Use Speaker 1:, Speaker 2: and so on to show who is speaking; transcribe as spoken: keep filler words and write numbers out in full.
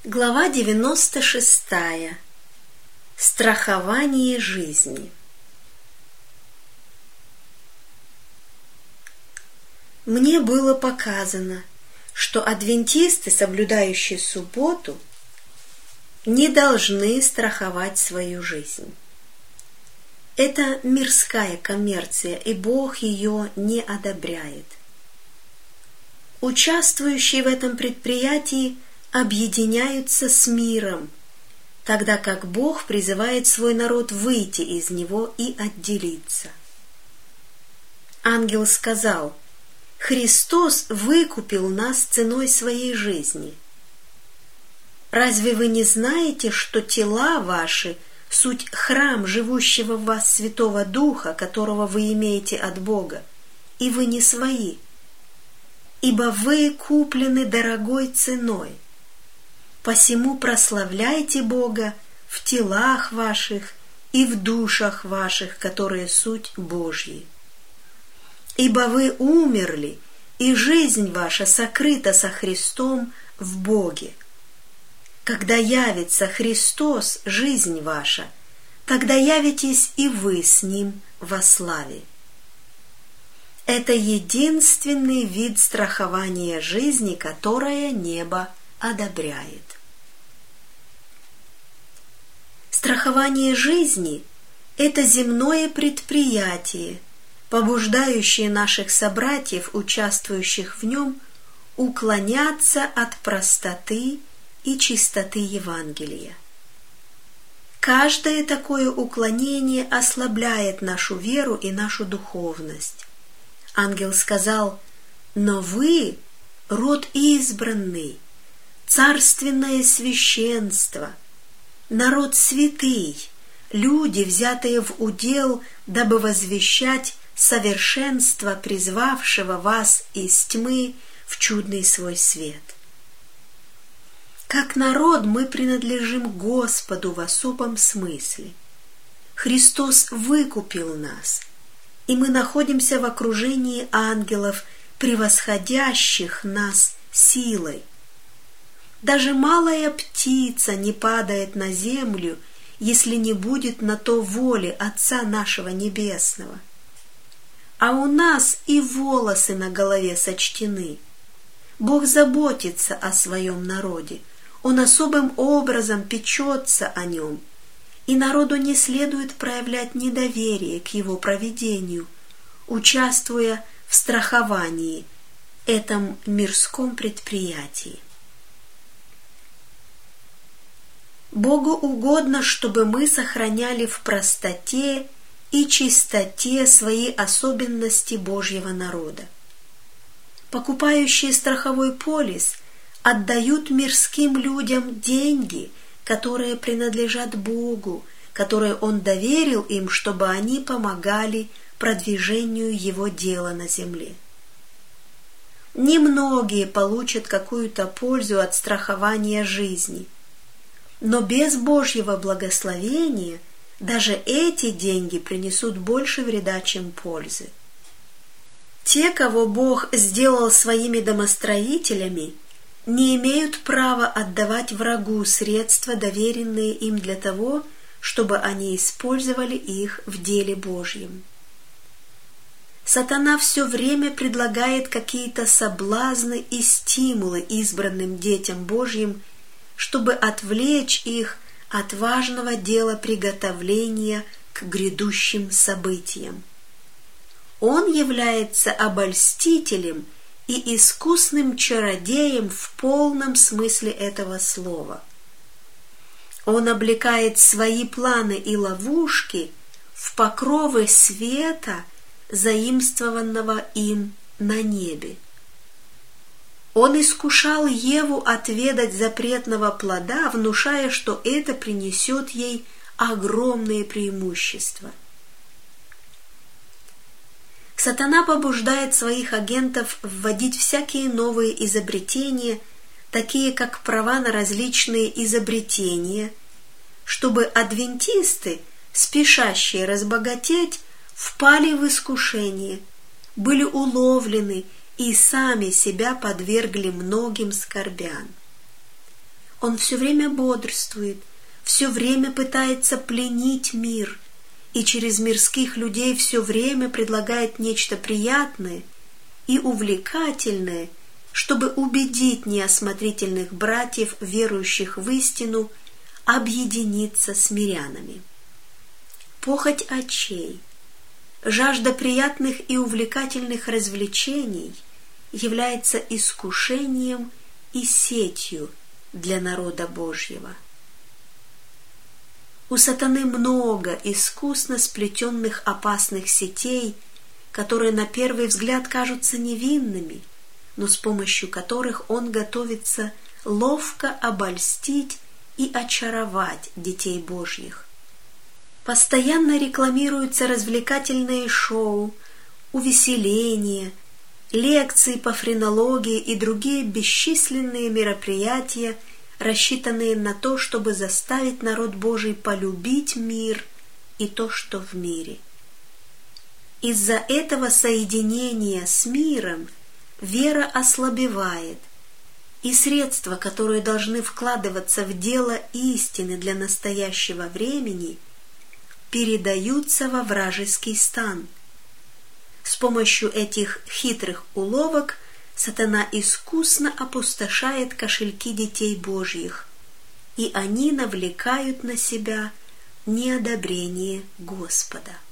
Speaker 1: Глава девяносто шестая. Страхование жизни. Мне было показано, что адвентисты, соблюдающие субботу, не должны страховать свою жизнь. Это мирская коммерция, и Бог ее не одобряет. Участвующие в этом предприятии объединяются с миром, тогда как Бог призывает свой народ выйти из него и отделиться. Ангел сказал: «Христос выкупил нас ценой своей жизни. Разве вы не знаете, что тела ваши — суть храм живущего в вас Святого Духа, которого вы имеете от Бога, и вы не свои? Ибо вы куплены дорогой ценой. Посему прославляйте Бога в телах ваших и в душах ваших, которые суть Божьи. Ибо вы умерли, и жизнь ваша сокрыта со Христом в Боге. Когда явится Христос, жизнь ваша, тогда явитесь и вы с Ним во славе». Это единственный вид страхования жизни, которое небо одобряет. Страхование жизни – это земное предприятие, побуждающее наших собратьев, участвующих в нем, уклоняться от простоты и чистоты Евангелия. Каждое такое уклонение ослабляет нашу веру и нашу духовность. Ангел сказал: «Но вы – род избранный, царственное священство, народ святый, люди, взятые в удел, дабы возвещать совершенство призвавшего вас из тьмы в чудный свой свет». Как народ мы принадлежим Господу в особом смысле. Христос выкупил нас, и мы находимся в окружении ангелов, превосходящих нас силой. Даже малая птица не падает на землю, если не будет на то воли Отца нашего Небесного. А у нас и волосы на голове сочтены. Бог заботится о своем народе, Он особым образом печется о нем, и народу не следует проявлять недоверие к его провидению, участвуя в страховании, этом мирском предприятии. Богу угодно, чтобы мы сохраняли в простоте и чистоте свои особенности Божьего народа. Покупающие страховой полис отдают мирским людям деньги, которые принадлежат Богу, которые Он доверил им, чтобы они помогали продвижению Его дела на земле. Немногие получат какую-то пользу от страхования жизни, но без Божьего благословения даже эти деньги принесут больше вреда, чем пользы. Те, кого Бог сделал своими домостроителями, не имеют права отдавать врагу средства, доверенные им для того, чтобы они использовали их в деле Божьем. Сатана все время предлагает какие-то соблазны и стимулы избранным детям Божьим, чтобы отвлечь их от важного дела приготовления к грядущим событиям. Он является обольстителем и искусным чародеем в полном смысле этого слова. Он облекает свои планы и ловушки в покровы света, заимствованного им на небе. Он искушал Еву отведать запретного плода, внушая, что это принесет ей огромные преимущества. Сатана побуждает своих агентов вводить всякие новые изобретения, такие как права на различные изобретения, чтобы адвентисты, спешащие разбогатеть, впали в искушение, были уловлены и сами себя подвергли многим скорбям. Он все время бодрствует, все время пытается пленить мир и через мирских людей все время предлагает нечто приятное и увлекательное, чтобы убедить неосмотрительных братьев, верующих в истину, объединиться с мирянами. Похоть очей, жажда приятных и увлекательных развлечений является искушением и сетью для народа Божьего. У сатаны много искусно сплетенных опасных сетей, которые на первый взгляд кажутся невинными, но с помощью которых он готовится ловко обольстить и очаровать детей Божьих. Постоянно рекламируются развлекательные шоу, увеселения, лекции по френологии и другие бесчисленные мероприятия, рассчитанные на то, чтобы заставить народ Божий полюбить мир и то, что в мире. Из-за этого соединения с миром вера ослабевает, и средства, которые должны вкладываться в дело истины для настоящего времени, передаются во вражеский стан. С помощью этих хитрых уловок сатана искусно опустошает кошельки детей Божьих, и они навлекают на себя неодобрение Господа.